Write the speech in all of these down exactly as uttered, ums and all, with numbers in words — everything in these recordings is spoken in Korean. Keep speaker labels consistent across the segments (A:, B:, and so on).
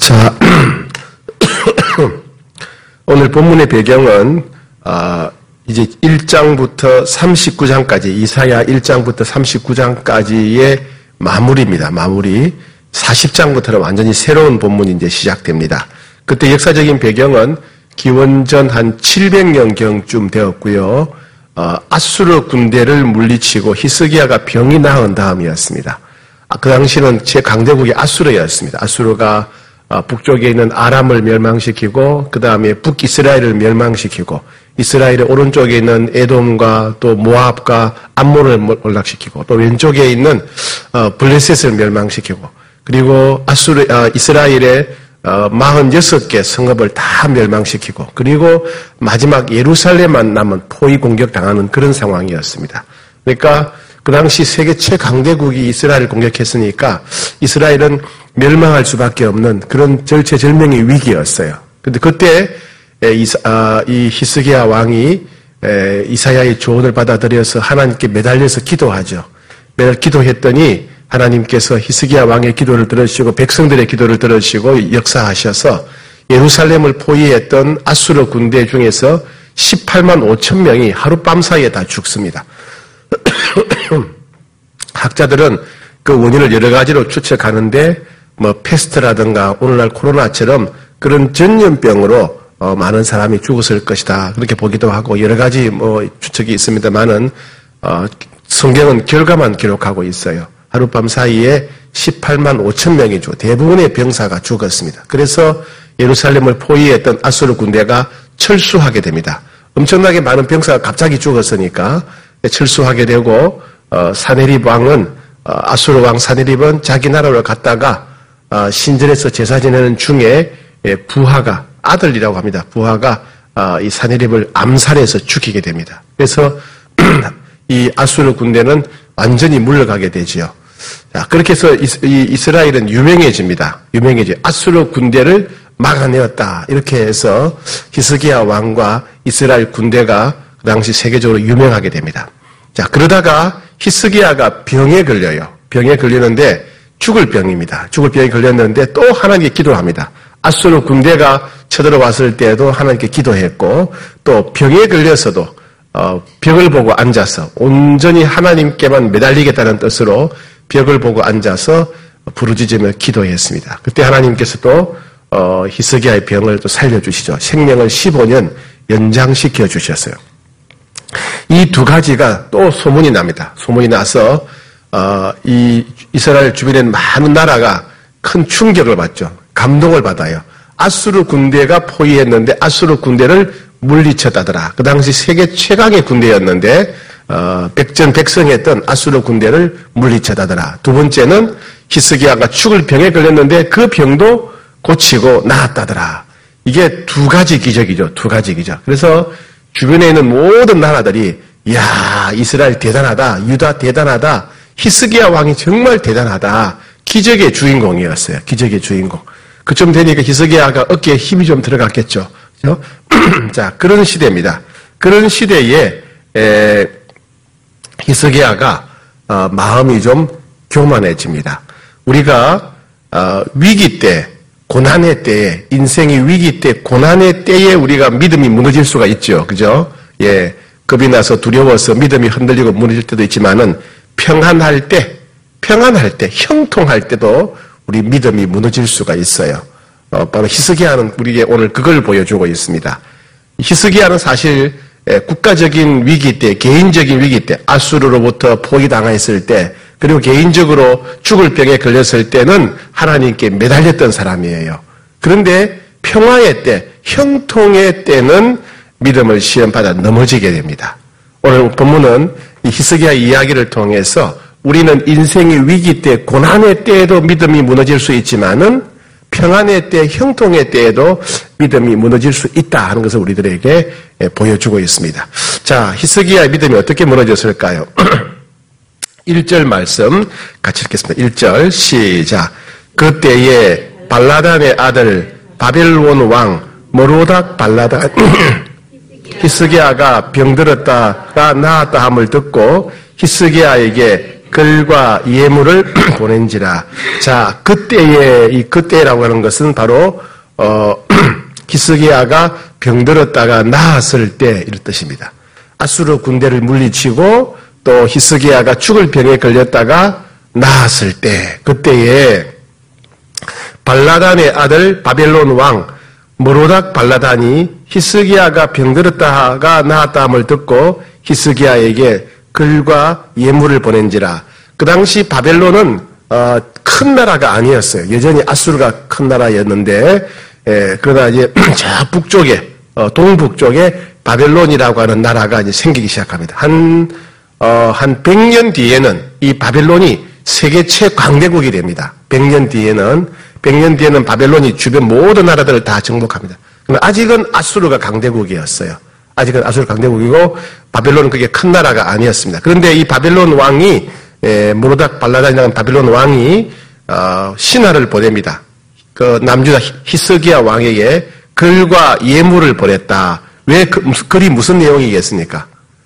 A: 자, 오늘 본문의 배경은 어, 이제 일 장부터 삼십구 장까지, 이사야 일 장부터 삼십구 장까지의 마무리입니다. 마무리. 사십 장부터는 완전히 새로운 본문이 이제 시작됩니다. 그때 역사적인 배경은 기원전 한 칠백 년경쯤 되었고요. 어, 아수르 군대를 물리치고 히스기야가 병이 나은 다음이었습니다. 아, 그 당시는 제강대국이 아수르였습니다. 아수르가 어, 북쪽에 있는 아람을 멸망시키고 그 다음에 북이스라엘을 멸망시키고 이스라엘의 오른쪽에 있는 에돔과 또 모압과 암몬을 몰락시키고 또 왼쪽에 있는 어, 블레셋을 멸망시키고 그리고 아수르 어, 이스라엘의 어, 사십육 개 성읍을 다 멸망시키고 그리고 마지막 예루살렘만 남은 포위 공격당하는 그런 상황이었습니다. 그러니까 그 당시 세계 최강대국이 이스라엘을 공격했으니까 이스라엘은 멸망할 수밖에 없는 그런 절체절명의 위기였어요. 근데 그때 이 히스기야 왕이 이사야의 조언을 받아들여서 하나님께 매달려서 기도하죠. 매달 기도했더니 하나님께서 히스기야 왕의 기도를 들으시고 백성들의 기도를 들으시고 역사하셔서 예루살렘을 포위했던 아수르 군대 중에서 십팔만 오천 명이 하룻밤 사이에 다 죽습니다. 학자들은 그 원인을 여러 가지로 추측하는데 뭐 패스트라든가 오늘날 코로나처럼 그런 전염병으로 어, 많은 사람이 죽었을 것이다 그렇게 보기도 하고 여러 가지 뭐 추측이 있습니다만은 어, 성경은 결과만 기록하고 있어요. 하룻밤 사이에 십팔만 오천 명이죠. 대부분의 병사가 죽었습니다. 그래서 예루살렘을 포위했던 아수르 군대가 철수하게 됩니다. 엄청나게 많은 병사가 갑자기 죽었으니까 철수하게 되고 어, 사네립 왕은 어, 아수르 왕 사네립은 자기 나라로 갔다가 어, 신전에서 제사 지내는 중에 예, 부하가 아들이라고 합니다. 부하가 어, 이 사네립을 암살해서 죽이게 됩니다. 그래서 이 아수르 군대는 완전히 물러가게 되지요. 자, 그렇게 해서 이, 이 이스라엘은 유명해집니다. 유명해지. 아수르 군대를 막아내었다. 이렇게 해서 히스기야 왕과 이스라엘 군대가 그 당시 세계적으로 유명하게 됩니다. 자, 그러다가 히스기야가 병에 걸려요. 병에 걸리는데 죽을 병입니다. 죽을 병에 걸렸는데 또 하나님께 기도합니다. 아수르 군대가 쳐들어왔을 때도 하나님께 기도했고 또 병에 걸려서도 어, 벽을 보고 앉아서 온전히 하나님께만 매달리겠다는 뜻으로 벽을 보고 앉아서 부르짖으며 기도했습니다. 그때 하나님께서 또 어, 히스기야의 병을 또 살려주시죠. 생명을 십오 년 연장시켜 주셨어요. 이 두 가지가 또 소문이 납니다. 소문이 나서 어, 이 이스라엘 주변에 많은 나라가 큰 충격을 받죠. 감동을 받아요. 아수르 군대가 포위했는데 아수르 군대를 물리쳤다더라. 그 당시 세계 최강의 군대였는데 어, 백전백승했던 아수르 군대를 물리쳤다더라. 두 번째는 히스기야가 죽을 병에 걸렸는데 그 병도 고치고 나았다더라. 이게 두 가지 기적이죠. 두 가지 기적. 그래서 주변에 있는 모든 나라들이 이야 이스라엘 대단하다. 유다 대단하다. 히스기야 왕이 정말 대단하다. 기적의 주인공이었어요. 기적의 주인공. 그쯤 되니까 히스기야가 어깨에 힘이 좀 들어갔겠죠. 그렇죠? 자, 그런 시대입니다. 그런 시대에 에, 히스기야가 어, 마음이 좀 교만해집니다. 우리가 어, 위기 때, 고난의 때에, 인생의 위기 때, 고난의 때에 우리가 믿음이 무너질 수가 있죠. 그죠? 예, 겁이 나서 두려워서 믿음이 흔들리고 무너질 때도 있지만은 평안할 때, 평안할 때, 형통할 때도 우리 믿음이 무너질 수가 있어요. 어, 바로 히스기야는 우리에게 오늘 그걸 보여주고 있습니다. 히스기야는 사실 국가적인 위기 때, 개인적인 위기 때, 아수르로부터 포위당했을 때, 그리고 개인적으로 죽을 병에 걸렸을 때는 하나님께 매달렸던 사람이에요. 그런데 평화의 때, 형통의 때는 믿음을 시험받아 넘어지게 됩니다. 오늘 본문은 이 히스기야 이야기를 통해서 우리는 인생의 위기 때, 고난의 때에도 믿음이 무너질 수 있지만은 평안의 때, 형통의 때에도 믿음이 무너질 수 있다 하는 것을 우리들에게 보여주고 있습니다. 자, 히스기야의 믿음이 어떻게 무너졌을까요? 일 절 말씀 같이 읽겠습니다. 일 절 시작. 그때에 발라단의 아들 바벨론 왕 모로닥 발라단 히스기야가 병들었다가 나았다 함을 듣고 히스기야에게 글과 예물을 보낸지라. 자, 그때에, 이 그때라고 하는 것은 바로, 어, 히스기야가 병들었다가 나았을 때 이런 뜻입니다. 아수르 군대를 물리치고 또 히스기야가 죽을 병에 걸렸다가 나았을 때, 그때에 발라단의 아들 바벨론 왕 모로닥 발라단이 히스기야가 병들었다가 나았다함을 듣고 히스기야에게 글과 예물을 보낸지라. 그 당시 바벨론은 어, 큰 나라가 아니었어요. 여전히 아수르가 큰 나라였는데, 예, 그러다 이제 저 북쪽에 어, 동북쪽에 바벨론이라고 하는 나라가 이제 생기기 시작합니다. 한 어, 한 백 년 뒤에는 이 바벨론이 세계 최강대국이 됩니다. 백 년 뒤에는 백 년 뒤에는 바벨론이 주변 모든 나라들을 다 정복합니다. 그러나 아직은 아수르가 강대국이었어요. 아직은 아수르 강대국이고 바벨론은 그게 큰 나라가 아니었습니다. 그런데 이 바벨론 왕이 에, 모로닥 발라단이라는 바벨론 왕이 어, 신하를 보냅니다. 그 남주다 히스기야 왕에게 글과 예물을 보냈다. 왜 그, 글이 무슨 내용이겠습니까?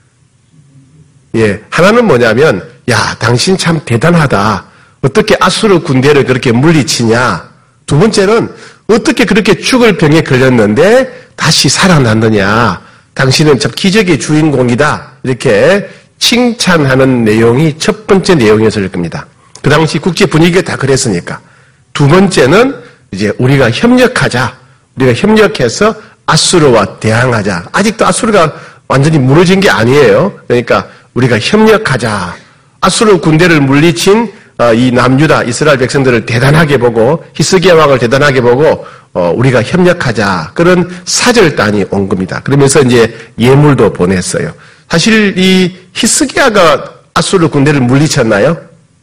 A: 예, 하나는 뭐냐면, 야, 당신 참 대단하다. 어떻게 아수르 군대를 그렇게 물리치냐? 두 번째는 어떻게 그렇게 죽을 병에 걸렸는데 다시 살아났느냐? 당신은 참 기적의 주인공이다. 이렇게 칭찬하는 내용이 첫 번째 내용이었을 겁니다. 그 당시 국제 분위기가 다 그랬으니까. 두 번째는 이제 우리가 협력하자. 우리가 협력해서 아수르와 대항하자. 아직도 아수르가 완전히 무너진 게 아니에요. 그러니까 우리가 협력하자. 아수르 군대를 물리친 이 남유다 이스라엘 백성들을 대단하게 보고 히스기야 왕을 대단하게 보고 우리가 협력하자. 그런 사절단이 온 겁니다. 그러면서 이제 예물도 보냈어요. 사실 이 히스기야가 아수르 군대를 물리쳤나요?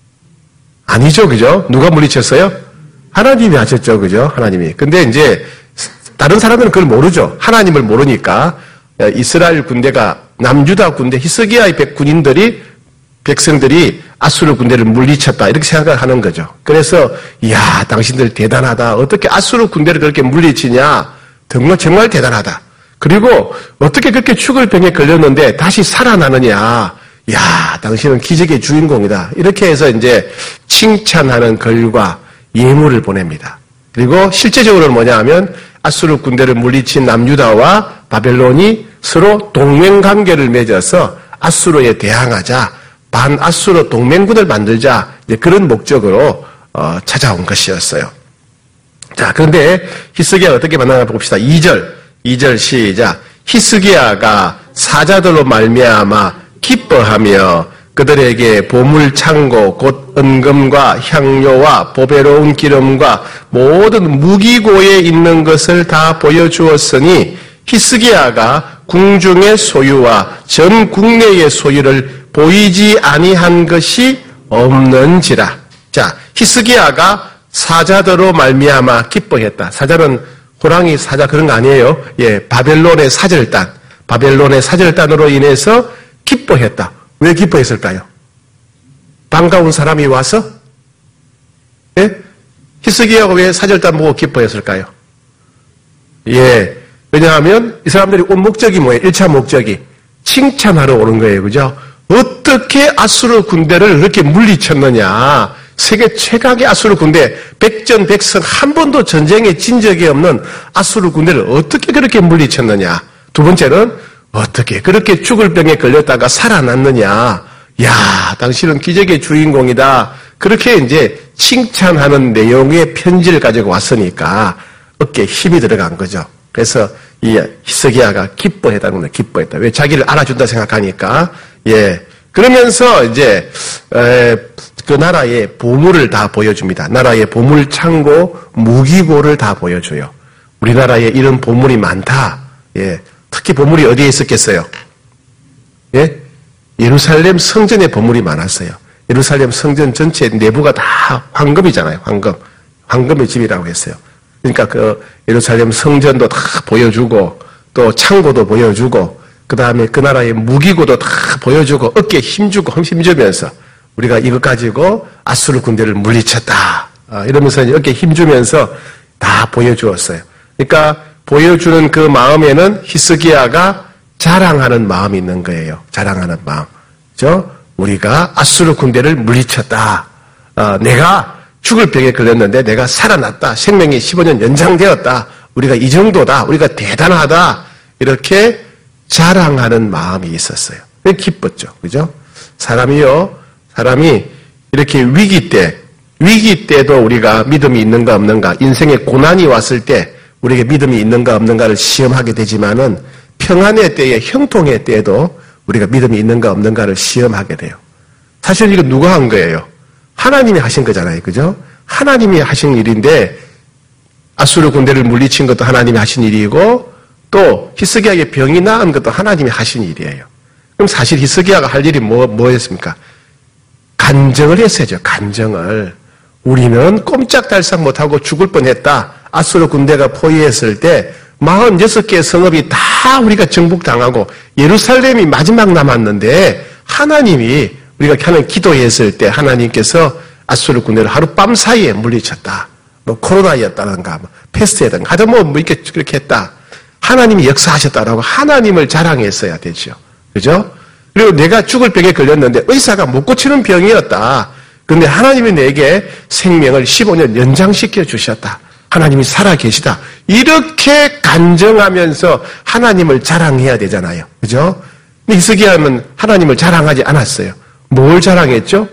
A: 아니죠, 그죠? 누가 물리쳤어요? 하나님이 하셨죠, 그죠? 하나님이. 근데 이제 다른 사람들은 그걸 모르죠. 하나님을 모르니까 이스라엘 군대가 남유다 군대 히스기야의 군인들이 백성들이 아수르 군대를 물리쳤다 이렇게 생각을 하는 거죠. 그래서 이야 당신들 대단하다. 어떻게 아수르 군대를 그렇게 물리치냐. 정말 정말 대단하다. 그리고 어떻게 그렇게 죽을 병에 걸렸는데 다시 살아나느냐. 이야 당신은 기적의 주인공이다. 이렇게 해서 이제 칭찬하는 글과 예물을 보냅니다. 그리고 실제적으로는 뭐냐 하면 아수르 군대를 물리친 남유다와 바벨론이 서로 동맹관계를 맺어서 아수르에 대항하자, 반아수르 동맹군을 만들자, 이제 그런 목적으로 어, 찾아온 것이었어요. 자, 그런데 히스기야가 어떻게 만나나 봅시다. 이 절, 이 절 시작. 히스기야가 사자들로 말미암아 기뻐하며 그들에게 보물 창고 곧 은금과 향료와 보배로운 기름과 모든 무기고에 있는 것을 다 보여주었으니 히스기야가 궁중의 소유와 전 국내의 소유를 보이지 아니한 것이 없는지라. 자, 히스기야가 사자들로 말미암아 기뻐했다. 사자는 호랑이 사자 그런 거 아니에요. 예, 바벨론의 사절단, 바벨론의 사절단으로 인해서 기뻐했다. 왜 기뻐했을까요? 반가운 사람이 와서? 예? 히스기야가 왜 사절단 보고 기뻐했을까요? 예. 왜냐하면 이 사람들이 온 목적이 뭐예요? 일 차 목적이 칭찬하러 오는 거예요. 그죠? 어떻게 아수르 군대를 그렇게 물리쳤느냐. 세계 최강의 아수르 군대, 백전백승 한 번도 전쟁에 진 적이 없는 아수르 군대를 어떻게 그렇게 물리쳤느냐. 두 번째는 어떻게 그렇게 죽을 병에 걸렸다가 살아났느냐. 야, 당신은 기적의 주인공이다. 그렇게 이제 칭찬하는 내용의 편지를 가지고 왔으니까 어깨에 힘이 들어간 거죠. 그래서 이 히스기야가 기뻐했다는 거예요. 기뻐했다. 왜 자기를 알아준다 생각하니까. 예. 그러면서 이제 에, 그 나라의 보물을 다 보여줍니다. 나라의 보물 창고, 무기고를 다 보여줘요. 우리나라에 이런 보물이 많다. 예. 특히 보물이 어디에 있었겠어요? 예? 예루살렘 성전에 보물이 많았어요. 예루살렘 성전 전체 내부가 다 황금이잖아요. 황금. 황금의 집이라고 했어요. 그러니까 그 예루살렘 성전도 다 보여주고 또 창고도 보여주고 그 다음에 그 나라의 무기고도 다 보여주고 어깨에 힘주고 힘주면서 우리가 이것 가지고 아수르 군대를 물리쳤다. 이러면서 어깨에 힘주면서 다 보여주었어요. 그러니까 보여주는 그 마음에는 히스기야가 자랑하는 마음이 있는 거예요. 자랑하는 마음. 그죠? 우리가 아수르 군대를 물리쳤다. 어, 내가 죽을 병에 걸렸는데 내가 살아났다. 생명이 십오 년 연장되었다. 우리가 이 정도다. 우리가 대단하다. 이렇게 자랑하는 마음이 있었어요. 기뻤죠. 그죠? 사람이요. 사람이 이렇게 위기 때, 위기 때도 우리가 믿음이 있는가 없는가, 인생에 고난이 왔을 때 우리에게 믿음이 있는가 없는가를 시험하게 되지만은 평안의 때에, 형통의 때에도 우리가 믿음이 있는가 없는가를 시험하게 돼요. 사실 이거 누가 한 거예요? 하나님이 하신 거잖아요. 그죠? 하나님이 하신 일인데 아수르 군대를 물리친 것도 하나님이 하신 일이고 또 히스기야에게 병이 나은 것도 하나님이 하신 일이에요. 그럼 사실 히스기야가 할 일이 뭐, 뭐였습니까? 간증을 했어야죠. 간증을. 우리는 꼼짝달싹 못하고 죽을 뻔했다. 아수르 군대가 포위했을 때 사십육 개의 성읍이 다 우리가 정복당하고 예루살렘이 마지막 남았는데 하나님이 우리가 하는 기도했을 때 하나님께서 아수르 군대를 하룻밤 사이에 물리쳤다. 뭐 코로나였다든가 뭐 패스트였다든가 하여튼 뭐, 뭐 이렇게 그렇게 했다. 하나님이 역사하셨다라고 하나님을 자랑했어야 되죠. 그죠? 그리고 내가 죽을 병에 걸렸는데 의사가 못 고치는 병이었다. 그런데 하나님이 내게 생명을 십오 년 연장시켜 주셨다. 하나님이 살아계시다. 이렇게 간증하면서 하나님을 자랑해야 되잖아요. 그죠? 근데 히스기야는 하나님을 자랑하지 않았어요. 뭘 자랑했죠?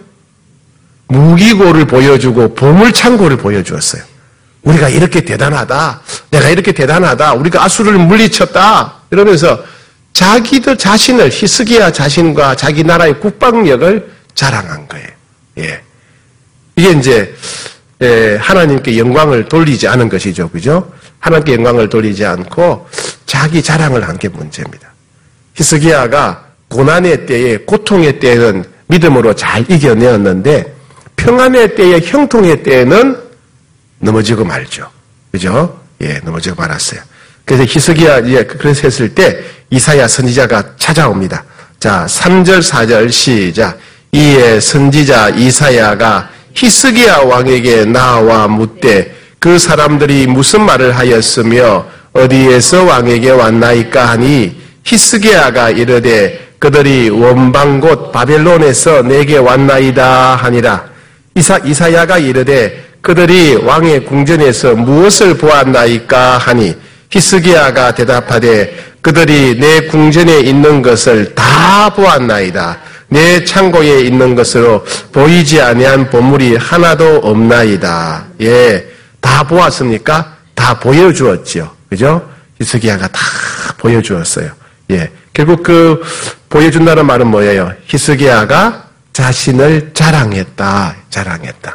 A: 무기고를 보여주고 보물창고를 보여주었어요. 우리가 이렇게 대단하다. 내가 이렇게 대단하다. 우리가 아수르를 물리쳤다. 이러면서 자기들 자신을, 히스기야 자신과 자기 나라의 국방력을 자랑한 거예요. 예. 이게 이제, 예, 하나님께 영광을 돌리지 않은 것이죠. 그죠? 하나님께 영광을 돌리지 않고 자기 자랑을 한 게 문제입니다. 히스기야가 고난의 때에, 고통의 때에는 믿음으로 잘 이겨내었는데 평안의 때에, 형통의 때에는 넘어지고 말죠. 그죠? 예, 넘어지고 말았어요. 그래서 히스기야, 예, 그래서 했을 때 이사야 선지자가 찾아옵니다. 자, 삼 절, 사 절 시작. 이에 선지자 이사야가 히스기야 왕에게 나와 묻되 그 사람들이 무슨 말을 하였으며 어디에서 왕에게 왔나이까 하니 히스기야가 이르되 그들이 원방 곧 바벨론에서 내게 왔나이다 하니라. 이사, 이사야가 이르되 그들이 왕의 궁전에서 무엇을 보았나이까 하니 히스기야가 대답하되 그들이 내 궁전에 있는 것을 다 보았나이다. 내 창고에 있는 것으로 보이지 아니한 보물이 하나도 없나이다. 예, 다 보았습니까? 다 보여주었지요. 그죠? 히스기야가 다 보여주었어요. 예, 결국 그 보여준다는 말은 뭐예요? 히스기야가 자신을 자랑했다. 자랑했다.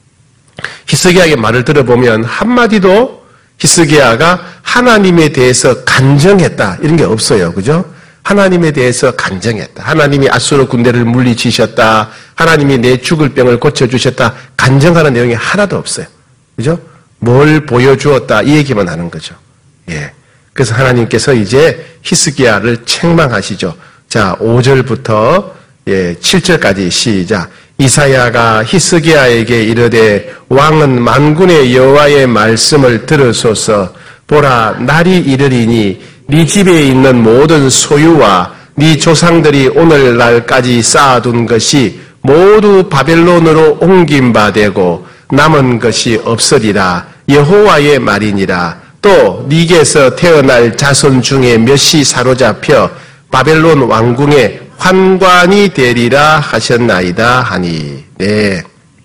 A: 히스기야의 말을 들어보면 한마디도 히스기야가 하나님에 대해서 간증했다. 이런 게 없어요. 그죠? 하나님에 대해서 간증했다. 하나님이 아수르 군대를 물리치셨다. 하나님이 내 죽을 병을 고쳐주셨다. 간증하는 내용이 하나도 없어요. 그죠? 뭘 보여주었다. 이 얘기만 하는 거죠. 예. 그래서 하나님께서 이제 히스기야를 책망하시죠. 자, 오 절부터 예, 칠 절까지 시작. 이사야가 히스기야에게 이르되 왕은 만군의 여호와의 말씀을 들으소서. 보라, 날이 이르리니 네 집에 있는 모든 소유와 네 조상들이 오늘날까지 쌓아둔 것이 모두 바벨론으로 옮긴 바 되고 남은 것이 없으리라. 여호와의 말이니라. 또 네게서 태어날 자손 중에 몇이 사로잡혀 바벨론 왕궁의 환관이 되리라 하셨나이다 하니. 네.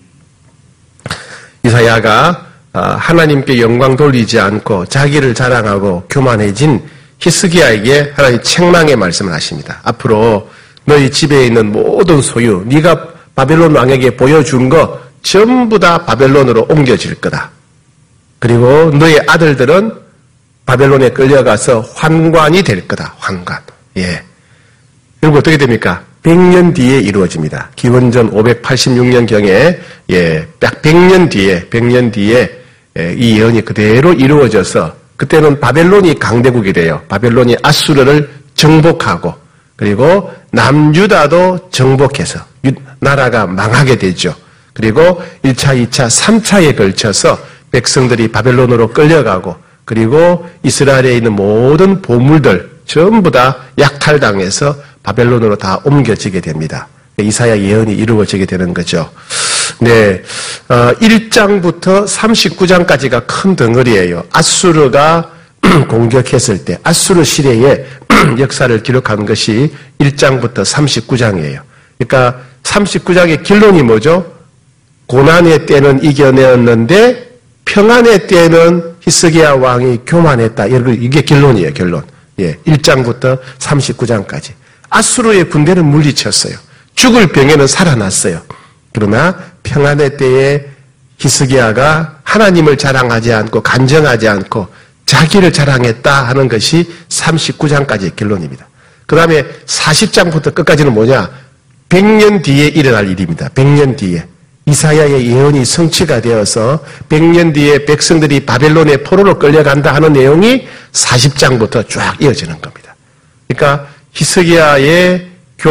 A: 이사야가 하나님께 영광 돌리지 않고 자기를 자랑하고 교만해진 히스기야에게 하나님 책망의 말씀을 하십니다. 앞으로 너희 집에 있는 모든 소유, 네가 바벨론 왕에게 보여준 거 전부 다 바벨론으로 옮겨질 거다. 그리고 너희 아들들은 바벨론에 끌려가서 환관이 될 거다. 환관. 예. 그리고 어떻게 됩니까? 백 년 뒤에 이루어집니다. 기원전 오백팔십육 년경에 예, 약 백 년 뒤에 백 년 뒤에 예, 이 예언이 그대로 이루어져서 그때는 바벨론이 강대국이래요. 바벨론이 아수르를 정복하고 그리고 남유다도 정복해서 나라가 망하게 되죠. 그리고 일 차, 이 차, 삼 차에 걸쳐서 백성들이 바벨론으로 끌려가고 그리고 이스라엘에 있는 모든 보물들 전부 다 약탈당해서 바벨론으로 다 옮겨지게 됩니다. 이사야 예언이 이루어지게 되는 거죠. 네, 어, 일 장부터 삼십구 장까지가 큰 덩어리예요. 아수르가 공격했을 때 아수르 시대의 역사를 기록한 것이 일 장부터 삼십구 장이에요. 그러니까 삼십구 장의 결론이 뭐죠? 고난의 때는 이겨내었는데 평안의 때는 히스기야 왕이 교만했다. 이게 결론이에요, 결론. 예, 일 장부터 삼십구 장까지. 아수르의 군대는 물리쳤어요. 죽을 병에는 살아났어요. 그러나 평안의 때에 히스기야가 하나님을 자랑하지 않고 간정하지 않고 자기를 자랑했다 하는 것이 삼십구 장까지의 결론입니다. 그 다음에 사십 장부터 끝까지는 뭐냐? 백 년 뒤에 일어날 일입니다. 백 년 뒤에. 이사야의 예언이 성취가 되어서 백 년 뒤에 백성들이 바벨론의 포로로 끌려간다 하는 내용이 사십 장부터 쫙 이어지는 겁니다. 그러니까 히스기야의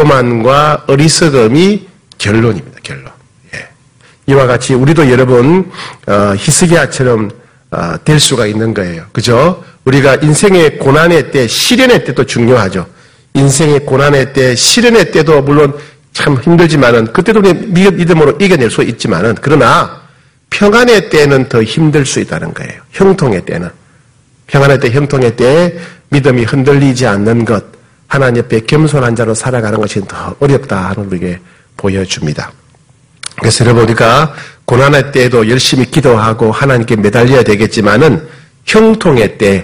A: 교만과 어리석음이 결론입니다. 결론. 예. 이와 같이 우리도 여러분 어, 히스기야처럼 어, 될 수가 있는 거예요. 그죠? 우리가 인생의 고난의 때, 시련의 때도 중요하죠. 인생의 고난의 때, 시련의 때도 물론 참 힘들지만은 그때도 믿음으로 이겨낼 수 있지만은 그러나 평안의 때는 더 힘들 수 있다는 거예요. 형통의 때는. 평안의 때, 형통의 때에 믿음이 흔들리지 않는 것, 하나님 옆에 겸손한 자로 살아가는 것이 더 어렵다 하는 우리에게 보여줍니다. 그래서 여러분 우리가 고난의 때에도 열심히 기도하고 하나님께 매달려야 되겠지만은 형통의 때,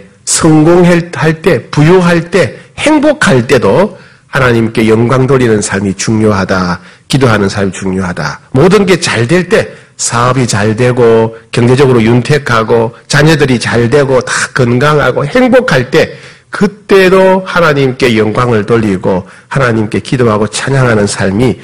A: 성공할 때, 부유할 때, 행복할 때도 하나님께 영광 돌리는 삶이 중요하다. 기도하는 삶이 중요하다. 모든 게 잘 될 때, 사업이 잘 되고 경제적으로 윤택하고 자녀들이 잘 되고 다 건강하고 행복할 때 그때도 하나님께 영광을 돌리고 하나님께 기도하고 찬양하는 삶이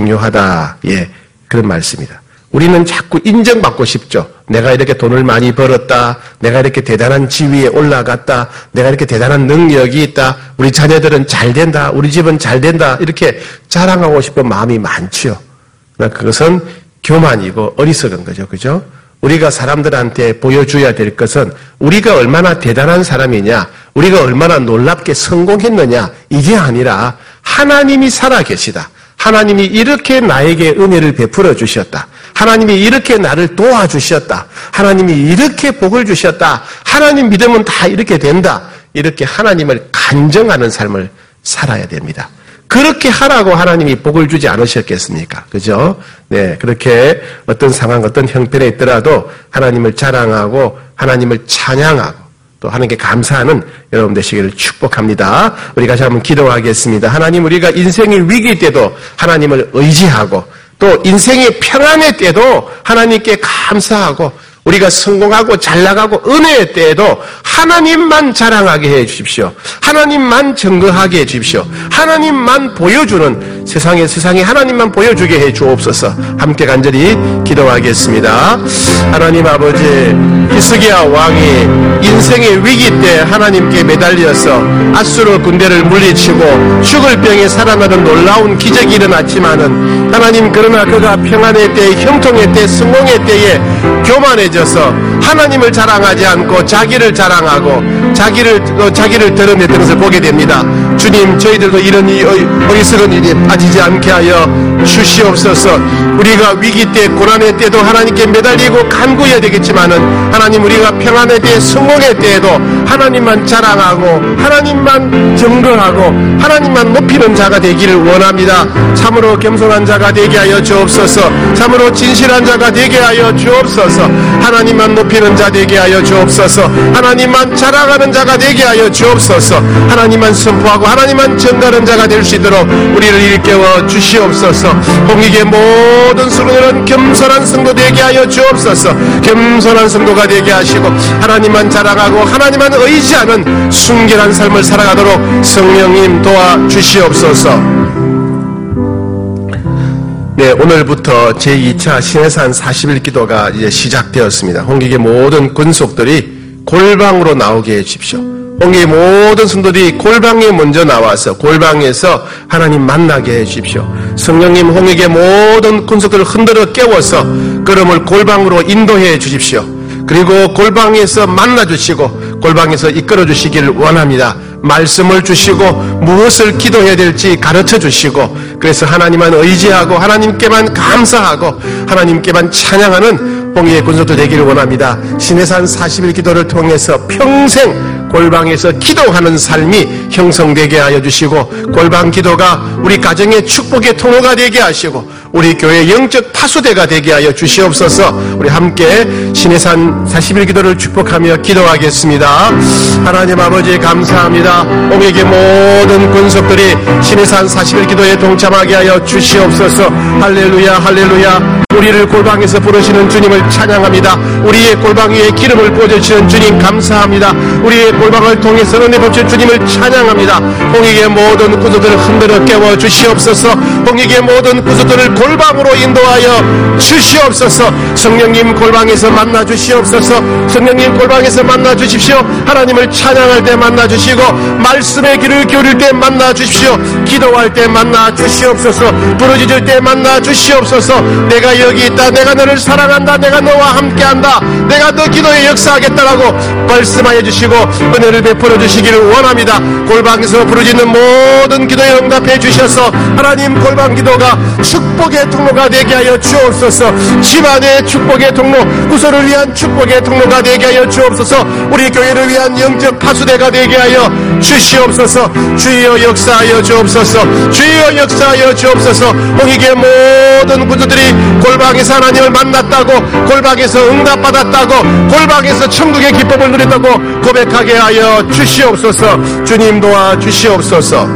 A: 중요하다. 예, 그런 말씀입니다. 우리는 자꾸 인정받고 싶죠. 내가 이렇게 돈을 많이 벌었다. 내가 이렇게 대단한 지위에 올라갔다. 내가 이렇게 대단한 능력이 있다. 우리 자녀들은 잘 된다. 우리 집은 잘 된다. 이렇게 자랑하고 싶은 마음이 많죠. 그러나 그것은 교만이고 어리석은 거죠. 그죠? 우리가 사람들한테 보여줘야 될 것은 우리가 얼마나 대단한 사람이냐, 우리가 얼마나 놀랍게 성공했느냐, 이게 아니라 하나님이 살아계시다. 하나님이 이렇게 나에게 은혜를 베풀어 주셨다. 하나님이 이렇게 나를 도와주셨다. 하나님이 이렇게 복을 주셨다. 하나님 믿으면 다 이렇게 된다. 이렇게 하나님을 간정하는 삶을 살아야 됩니다. 그렇게 하라고 하나님이 복을 주지 않으셨겠습니까? 그죠? 네, 그렇게 어떤 상황, 어떤 형편에 있더라도 하나님을 자랑하고 하나님을 찬양하고 또 하나님께 감사하는 여러분 되시기를 축복합니다. 우리 같이 한번 기도하겠습니다. 하나님, 우리가 인생의 위기 때도 하나님을 의지하고 또 인생의 평안의 때도 하나님께 감사하고 우리가 성공하고 잘 나가고 은혜의 때에도 하나님만 자랑하게 해 주십시오. 하나님만 증거하게 해 주십시오. 하나님만 보여주는 세상에 세상에 하나님만 보여주게 해 주옵소서. 함께 간절히 기도하겠습니다. 하나님 아버지, 히스기야 왕이 인생의 위기 때 하나님께 매달려서 아수르 군대를 물리치고 죽을 병에 살아나던 놀라운 기적이 일어났지만은 하나님, 그러나 그가 평안의 때, 형통의 때, 성공의 때에 교만해져 하나님을 자랑하지 않고 자기를 자랑하고 자기를 어, 자기를 드러냈던 것을 보게 됩니다. 주님, 저희들도 이런 어리석은 일에 빠지지 않게 하여 주시옵소서. 우리가 위기 때, 고난의 때도 하나님께 매달리고 간구해야 되겠지만은 하나님, 우리가 평안의 때, 성공의 때에도 하나님만 자랑하고 하나님만 증거하고 하나님만 높이는 자가 되기를 원합니다. 참으로 겸손한 자가 되게 하여 주옵소서. 참으로 진실한 자가 되게 하여 주옵소서. 하나님만 높이는 자 되게 하여 주옵소서. 하나님만 자랑하는 자가 되게 하여 주옵소서. 하나님만 선포하고 하나님만 전가하는 자가 될 수 있도록 우리를 일깨워 주시옵소서. 홍익의 모든 성도들은 겸손한 성도 되게 하여 주옵소서. 겸손한 성도가 되게 하시고 하나님만 자랑하고 하나님만 의지하는 순결한 삶을 살아가도록 성령님 도와주시옵소서. 네, 오늘부터 제이 차 신해산 사십 일 기도가 이제 시작되었습니다. 홍익의 모든 군속들이 골방으로 나오게 해주십시오. 홍익의 모든 성도들이 골방에 먼저 나와서 골방에서 하나님 만나게 해주십시오. 성령님, 홍익의 모든 군속들을 흔들어 깨워서 걸음을 골방으로 인도해 주십시오. 그리고 골방에서 만나주시고 골방에서 이끌어 주시기를 원합니다. 말씀을 주시고 무엇을 기도해야 될지 가르쳐 주시고 그래서 하나님만 의지하고 하나님께만 감사하고 하나님께만 찬양하는 홍익의 권속들 되기를 원합니다. 시내산 사십 일 기도를 통해서 평생 골방에서 기도하는 삶이 형성되게 하여 주시고 골방 기도가 우리 가정의 축복의 통로가 되게 하시고 우리 교회의 영적 파수대가 되게 하여 주시옵소서. 우리 함께 시내산 사십 일 기도를 축복하며 기도하겠습니다. 하나님 아버지 감사합니다. 홍익의 모든 권속들이 시내산 사십 일 기도에 동참하게 하여 주시옵소서. 할렐루야 할렐루야. 우리를 골방에서 부르시는 주님을 찬양합니다. 우리의 골방 위에 기름을 부어주시는 주님 감사합니다. 우리의 골방을 통해서 은혜 베푸신 주님을 찬양합니다. 홍익의 모든 구조들을 흔들어 깨워 주시옵소서. 홍익의 모든 구조들을 골방으로 인도하여 주시옵소서. 성령님 골방에서 만나 주시옵소서. 성령님 골방에서 만나 주십시오. 하나님을 찬양할 때 만나 주시고 말씀의 귀를 기울일 때 만나 주십시오. 기도할 때 만나 주시옵소서. 부르짖을 때 만나 주시옵소서. 내가 여기 있다. 내가 너를 사랑한다. 내가 너와 함께한다. 내가 너 기도에 역사하겠다라고 말씀하여 주시고 은혜를 베풀어 주시기를 원합니다. 골방에서 부르짖는 모든 기도에 응답해 주셔서 하나님 골방 기도가 축복의 통로가 되게 하여 주옵소서. 집안의 축복의 통로, 구소를 위한 축복의 통로가 되게 하여 주옵소서. 우리 교회를 위한 영적 파수대가 되게 하여 주시옵소서. 주여 역사하여 주옵소서. 주여 역사하여 주옵소서. 홍익의 모든 구조들이 골방에서 하나님을 만났다고, 골방에서 응답받았다고, 골방에서 천국의 기쁨을 누렸다고 고백하게 하여 주시옵소서. 주님 도와 주시옵소서.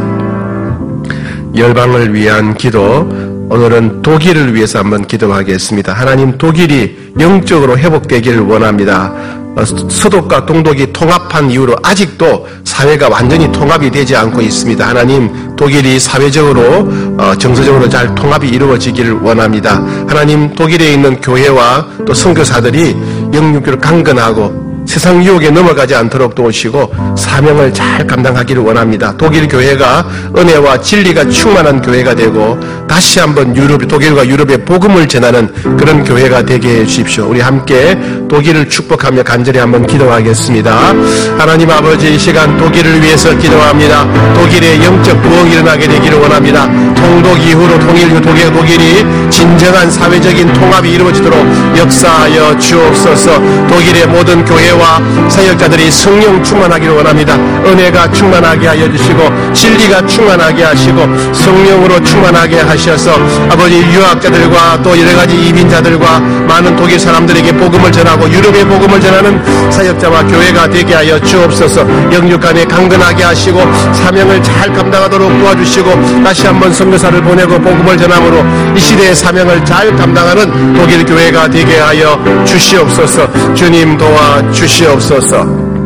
A: 열방을 위한 기도, 오늘은 독일을 위해서 한번 기도하겠습니다. 하나님, 독일이 영적으로 회복되기를 원합니다. 서독과 동독이 통합한 이후로 아직도 사회가 완전히 통합이 되지 않고 있습니다. 하나님, 독일이 사회적으로 정서적으로 잘 통합이 이루어지기를 원합니다. 하나님, 독일에 있는 교회와 또 선교사들이 영육교를 강건하고 세상 유혹에 넘어가지 않도록 도우시고 사명을 잘 감당하기를 원합니다. 독일 교회가 은혜와 진리가 충만한 교회가 되고 다시 한번 유럽, 독일과 유럽에 복음을 전하는 그런 교회가 되게 해주십시오. 우리 함께 독일을 축복하며 간절히 한번 기도하겠습니다. 하나님 아버지, 이 시간 독일을 위해서 기도합니다. 독일의 영적 부흥이 일어나게 되기를 원합니다. 통독 이후로 통일 후 독일, 독일이 진정한 사회적인 통합이 이루어지도록 역사하여 주옵소서. 독일의 모든 교회와 사역자들이 성령 충만하기를 원합니다. 은혜가 충만하게 하여 주시고 진리가 충만하게 하시고 성령으로 충만하게 하셔서 아버지 유학자들과 또 여러가지 이민자들과 많은 독일 사람들에게 복음을 전하고 유럽의 복음을 전하는 사역자와 교회가 되게 하여 주옵소서. 영육간에 강건하게 하시고 사명을 잘 감당하도록 도와주시고 다시 한번 선교사를 보내고 복음을 전함으로 이 시대의 사명을 잘 감당하는 독일 교회가 되게 하여 주시옵소서. 주님 도와 주시옵소서.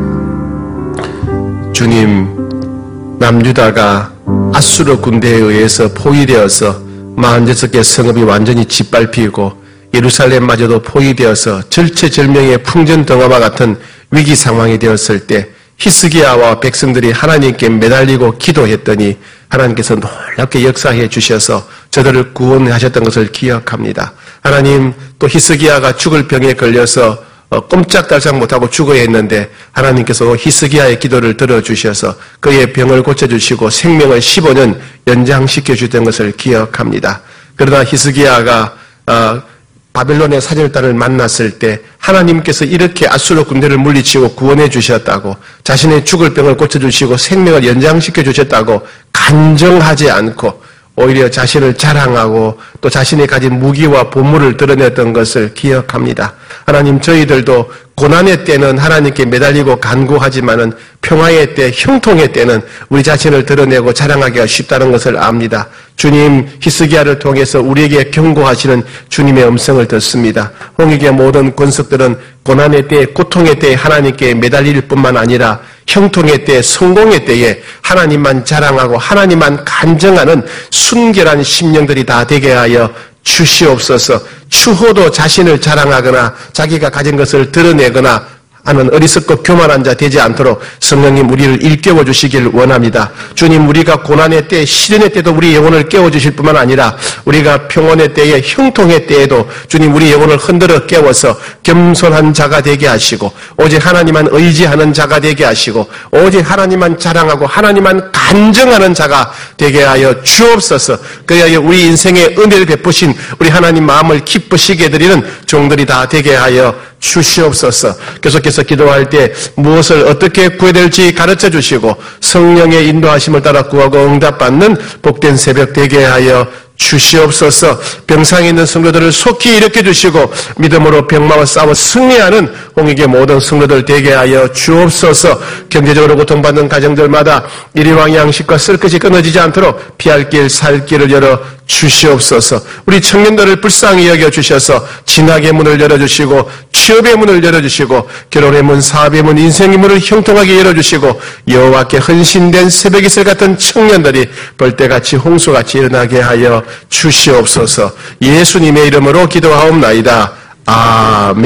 A: 주님, 남유다가 아수르 군대에 의해서 포위되어서 사십육 개 성읍이 완전히 짓밟히고 예루살렘마저도 포위되어서 절체절명의 풍전등화와 같은 위기 상황이 되었을 때 히스기야와 백성들이 하나님께 매달리고 기도했더니 하나님께서 놀랍게 역사해 주셔서 저들을 구원하셨던 것을 기억합니다. 하나님, 또 히스기야가 죽을 병에 걸려서 꼼짝달싹 못하고 죽어야 했는데 하나님께서 히스기야의 기도를 들어주셔서 그의 병을 고쳐주시고 생명을 십오 년 연장시켜 주셨던 것을 기억합니다. 그러나 히스기야가 어, 바벨론의 사절단을 만났을 때 하나님께서 이렇게 아수르 군대를 물리치고 구원해 주셨다고, 자신의 죽을 병을 고쳐주시고 생명을 연장시켜 주셨다고 간정하지 않고 오히려 자신을 자랑하고 또 자신이 가진 무기와 보물을 드러냈던 것을 기억합니다. 하나님, 저희들도 고난의 때는 하나님께 매달리고 간구하지만은 평화의 때, 형통의 때는 우리 자신을 드러내고 자랑하기가 쉽다는 것을 압니다. 주님, 히스기야를 통해서 우리에게 경고하시는 주님의 음성을 듣습니다. 홍익의 모든 권속들은 고난의 때, 고통의 때에 하나님께 매달릴 뿐만 아니라 형통의 때, 성공의 때에 하나님만 자랑하고 하나님만 간정하는 순결한 심령들이 다 되게 하여 주시옵소서. 추호도 자신을 자랑하거나 자기가 가진 것을 드러내거나 하는 어리석고 교만한 자 되지 않도록 성령님 우리를 일깨워 주시길 원합니다. 주님, 우리가 고난의 때, 시련의 때도 우리 영혼을 깨워 주실 뿐만 아니라 우리가 평온의 때에, 형통의 때에도 주님 우리 영혼을 흔들어 깨워서 겸손한 자가 되게 하시고 오직 하나님만 의지하는 자가 되게 하시고 오직 하나님만 자랑하고 하나님만 간증하는 자가 되게 하여 주옵소서. 그리하여 우리 인생에 은혜를 베푸신 우리 하나님 마음을 기쁘시게 드리는 종들이 다 되게 하여 주시옵소서. 계속해서 기도할 때 무엇을 어떻게 구해야 될지 가르쳐 주시고 성령의 인도하심을 따라 구하고 응답받는 복된 새벽 되게 하여 주시옵소서. 병상에 있는 성도들을 속히 일으켜 주시고 믿음으로 병마와 싸워 승리하는 홍익의 모든 성도들 되게 하여 주옵소서. 경제적으로 고통받는 가정들마다 일회왕 양식과 쓸 것이 끊어지지 않도록 피할 길 살 길을 열어 주시옵소서. 우리 청년들을 불쌍히 여겨 주셔서 진학의 문을 열어주시고 취업의 문을 열어주시고 결혼의 문, 사업의 문, 인생의 문을 형통하게 열어주시고 여호와께 헌신된 새벽 이슬 같은 청년들이 벌떼같이 홍수같이 일어나게 하여 주시옵소서. 예수님의 이름으로 기도하옵나이다. 아멘.